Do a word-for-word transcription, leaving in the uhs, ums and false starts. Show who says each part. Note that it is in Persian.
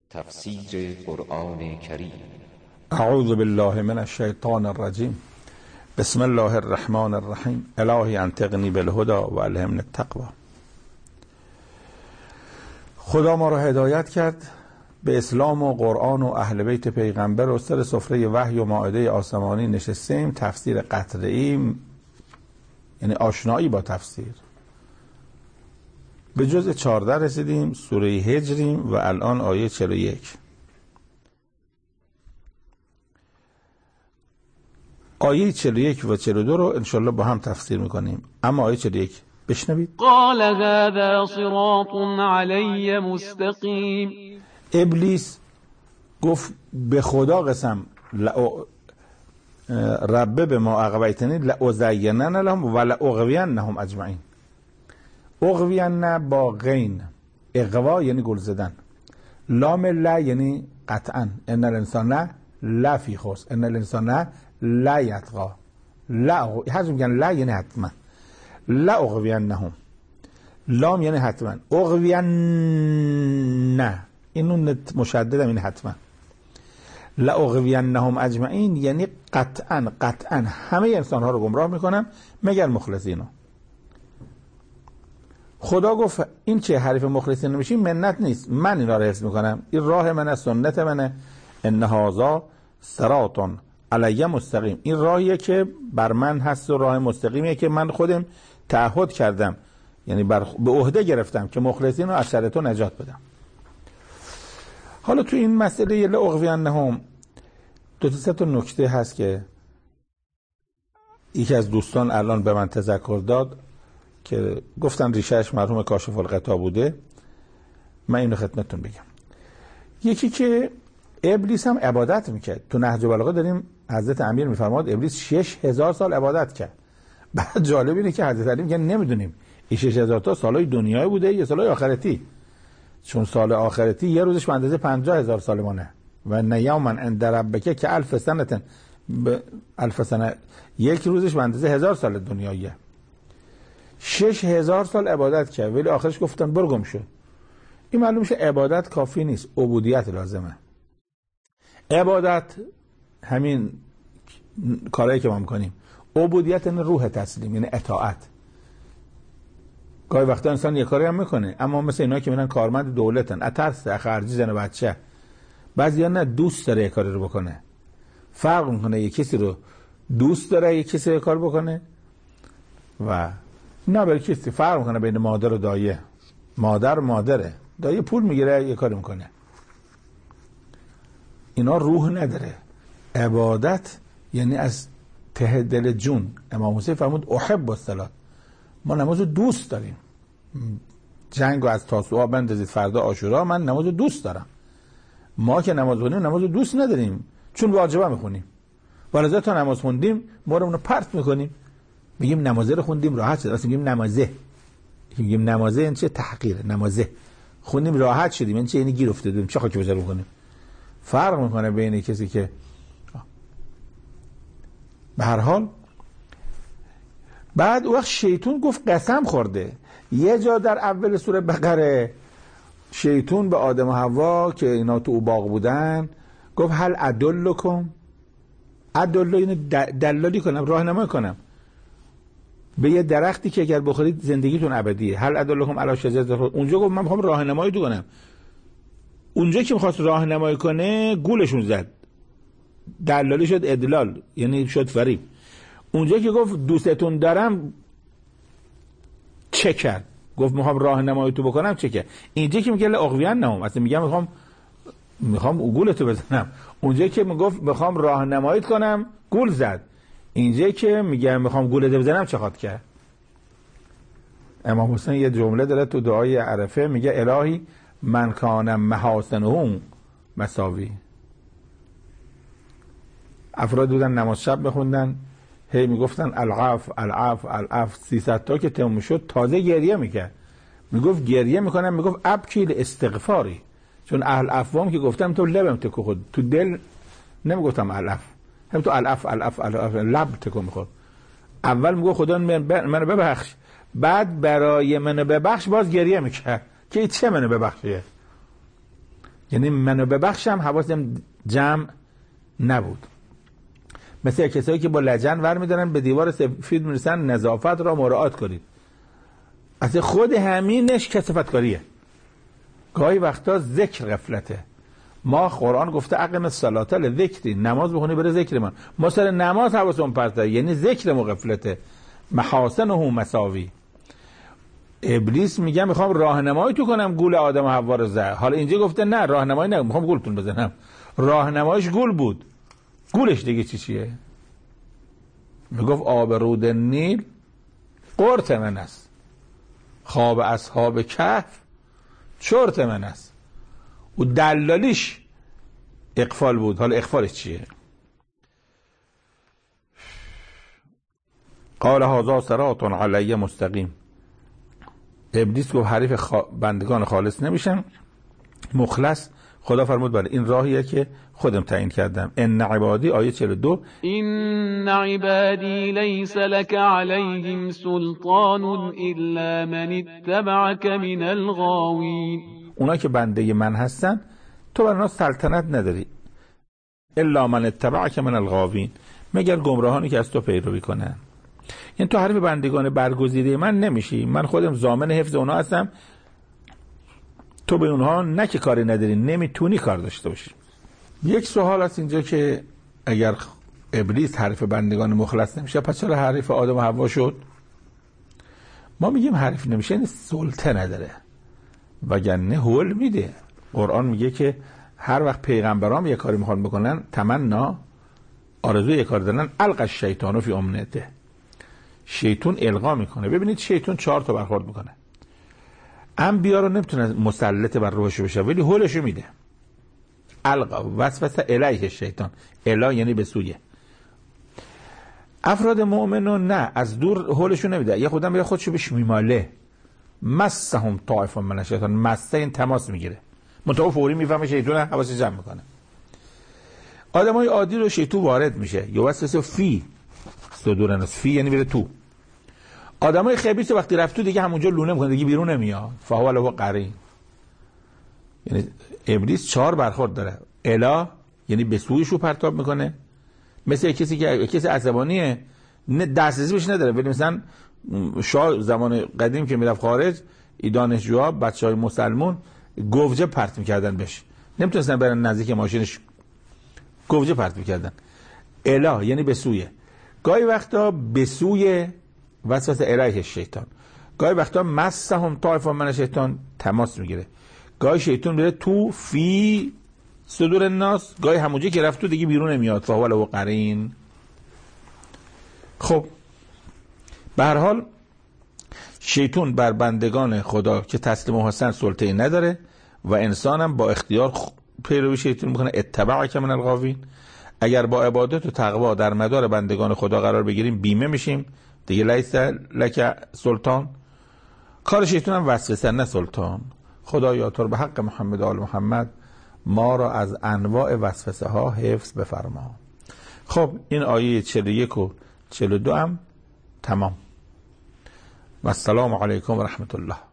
Speaker 1: تفسیر قرآن کریم.
Speaker 2: اعوذ بالله من الشیطان الرجیم. بسم الله الرحمن الرحیم. الهی انطقنی بالهدی و الهمنی التقوی. خدا ما را هدایت کرد به اسلام و قرآن و اهل بیت پیغمبر و سر سفره وحی و مائده آسمانی نشستیم. تفسیر قطعی، یعنی آشنایی با تفسیر. به جزء چهارده رسیدیم، سوره هجریم و الان آیه چهل و یک. آیه چهل و یک و چهل و دو رو انشالله با هم تفسیر میکنیم، اما آیه چهل و یک بشنوید.
Speaker 3: قال هذا صراط علی مستقیم.
Speaker 2: ابلیس گفت به خدا قسم، رب به ما اغویتنی لأزینن لهم و لأغوینهم اجمعین. اغوین با غین، اغوا یعنی گل زدن، لام لا یعنی قطعا، ان الانسان لا فی خسر، ان الانسان لا یطغی، لا حذف میگن لا یعنی حتما، لا اغوینهم، لام یعنی حتما، اغوین نه اینو مشدد این حتما، لا اغوینهم اجمعین یعنی قطعا قطعا همه انسان ها رو گمراه میکنم مگر مخلصینو. خدا گفت این چه حریف مخلصین نمیشین، منت نیست، من اینا رو حفظ میکنم، این راه منه، سنت منه، ان هذا صراط علی مستقیم، این راهیه که بر من هست و راه مستقیمیه که من خودم تعهد کردم، یعنی بر به عهده گرفتم که مخلصین رو از شر تو نجات بدم. حالا تو این مسئله لأغوینهم دو تا سه تا نکته هست که یکی از دوستان الان به من تذکر داد که گفتن ریشهش مرحوم کاشف الغطا بوده، من اینو خدمتتون بگم. یکی که ابلیس هم عبادت میکرد. تو نهج البلاغه داریم حضرت امیر میفرماد ابلیس شش هزار سال عبادت کرد. بعد جالب اینه که حضرت علی میگن نمیدونیم این شش هزار تا سالای دنیای بوده یا سالای آخرتی، چون سال آخرتی یه روزش به اندازه پنجاه هزار سال مانه و نیوما عند ربک که الف سنه ب... الف سنه، یک روزش به اندازه هزار سال دنیاییه. شش هزار سال عبادت کرد ولی آخرش گفتن برو گم شو. این معلوم میشه عبادت کافی نیست، عبودیت لازمه. عبادت همین کارهایی که ما میکنیم، عبودیت این روح تسلیم، یعنی اطاعت. گاهی وقتا انسان یه کاری هم میکنه اما مثل اینا که میرن کارمند دولتن، اترس اخرجی زن بچه، بعضیا نه دوست داره یه کاری رو بکنه. فرق میکنه یه کسی رو دوست داره یه کسی رو کار بکنه و نه برای کسی. فرق میکنه بین مادر و دایه. مادر مادره، دایه پول میگیره یه کاری میکنه. اینا روح نداره. عبادت یعنی از ته دل جون. امام حسین فرمود احب الصلاه، ما نمازو دوست داریم. جنگو از تاسوعا بندازید فردا عاشورا، من نمازو دوست دارم. ما که نماز خوندیم نمازو دوست نداریم چون واجبه میخونیم، ولذا تا نماز خوندیم ما رو اونو پرت میکنیم، میگیم نمازه رو خوندیم راحت شد. اصلا میگیم نمازه، میگیم نمازه این چه تحقیره، نمازه خوندیم راحت شدیم، این چه، یعنی گیر افتادیم، چه خاکی بزر میکنیم. فرق میکنه بین کسی که به هر حال. بعد وقت شیطون گفت قسم خورده. یه جا در اول سوره بقره شیطون به آدم و حوا که اینا تو باغ بودن گفت هل ادلکم، ادل اینو دلالی کنم، راهنمایی کنم به یه درختی که اگر بخورید زندگیتون ابدیه. هل ادلکم علی شجرة. اونجا گفت من میخوام راهنمایی کنم. اونجا که میخواست راهنمایی کنه گولشون زد، دلالی شد ادلال، یعنی شد فریب. اونجا که گفت دوستتون دارم چه کرد؟ گفت میخوام راهنمایی تو بکنم چه کرد؟ اینجا که میگه لأغوین نهم، اصلا میگم میخوام میخوام گولتو بزنم. اونجا که میگفت میخوام راهنماییت کنم گول زد. اینجا که میگم میخوام گولت بزنم چه خاط کرد؟ امام حسین یه جمله داره تو دعای عرفه، میگه الهی من کان محاسنهم مساوی. افراد بودن نماز شب میخوندن، هی میگفتن العف العف العف، سیصد تا که تموم شد تازه گریه میکرد. میگفت گریه میکنم، میگفت ابکی لاستغفاری، چون اهل افوام که گفتم تو لبم تکو خود، تو دل نمیگفتم العف، هم تو العف العف العف لب تکو میخورد. اول میگفت خدا منو ببخش، بعد برای منو ببخش باز گریه میکرد که چه منو ببخشیه. یعنی منو ببخشم حواسم جمع نبود. مثل کسایی که با لجن ور میدارن به دیوار سفید میرسن نظافت را مراعات کنید. از خود همینش کثافتکاریه. گاهی وقتا ذکر غفلته. ما قرآن گفته اقم الصلاة لذکری، نماز بخونی بره ذکر من. ما سر نماز حواسمون پرته، یعنی ذکر ما غفلته. محاسنه مساوی. ابلیس میگه میخوام راهنمایی تو کنم گول آدم و حوا رو زد. حالا اینجا گفته نه راهنمایی نه، میخوام گولتون بزنم. راهنماییش گول بود. گولش دیگه چی چیه؟ میگفت آب رود نیل قرط من است، خواب اصحاب کهف چرت من است. و دلالیش اقفال بود. حالا اقفالش چیه؟ قال هذا صراط علی مستقیم. ابلیس گفت حریف خا... بندگان خالص نمیشن، مخلص. خدا فرمود بله این راهیه که خودم تعیین کردم. ان عبادی، آیه چهل و دو،
Speaker 3: این عبادی لیس لك علیهم سلطان الا من اتبعك من الغاوین.
Speaker 2: اونا که بنده من هستن تو بر اونا سلطنت نداری. الا من اتبعك من الغاوین، مگر گمراهانی که از تو پیروی کنن. یعنی تو حریف بندگان برگزیده من نمیشی، من خودم ضامن حفظ اونا هستم. تو به اونها نه که کاری نداری، نمیتونی کار داشته باشی. یک سوال هست اینجا که اگر ابلیس حریف بندگان مخلص نمیشه پس چرا حریف آدم و حوا شد؟ ما میگیم حریف نمیشه یعنی سلطه نداره، وگرنه هول میده. قرآن میگه که هر وقت پیغمبرام یه کاری میخوان بکنن تمنا آرزوی یه کار دارن القى الشیطان فی امنیته، شیطان القا میکنه. ببینید شیطان چهار تا برخورد میکنه. انبیا رو نمیتونه مسلط بر روحش بشه ولی هولشو میده. القا وسوسه الیه شیطان، الا یعنی به سوی. افراد مؤمنون نه، از دور هولشو نمیده، یه خودم به خودشو بهش میماله. مسهم طائف من الشیطان، مسته این تماس میگیره، منتها فوری میفهمه شیطان، حواسش جمع میکنه. آدمای عادی رو شیطان وارد میشه، یوسوس فی صدور الناس، فی یعنی میره تو. آدمای خبیث وقتی رفت تو دیگه همونجا لونه میکنه، دیگه بیرون نمیاد. فهو له قرین. یعنی ابلیس چهار برخورد داره. الا یعنی به سویش رو پرتاب میکنه، مثل کسی که کسی عصبانیه دسترسی بهش نداره، ولی مثلا شاه زمان قدیم که میرفت خارج، دانشجوها بچهای مسلمون گوجه پرت میکردن بهش، نمیتونستن برن نزدیک ماشینش، گوجه پرت میکردن. الا یعنی به سویه. گاهی وقتا به سوی وسوسه الیه شیطان، گاهی وقتا مسهم طائف من شیطان تماس میگیره. گاهی شیطان میره تو فی صدور الناس، گاهی همونجایی که رفت تو دیگه بیرون نمیاد. فهو له قرین. خب به هر حال شیطان بر بندگان خدا که تسلیم و حسن سلطه‌ای نداره و انسانم با اختیار پیروی شیطان میکنه. اتبعک من الغاوین. اگر با عبادت و تقوا در مدار بندگان خدا قرار بگیریم بیمه میشیم دیگه. لیس لک سلطان. کار شیطان هم وسوسه نه سلطان. خدایا تو رو به حق محمد و آل محمد ما را از انواع وسوسه ها حفظ بفرما. خب این آیه چهل و یک و چهل و دو هم تمام. و السلام علیکم و رحمت الله.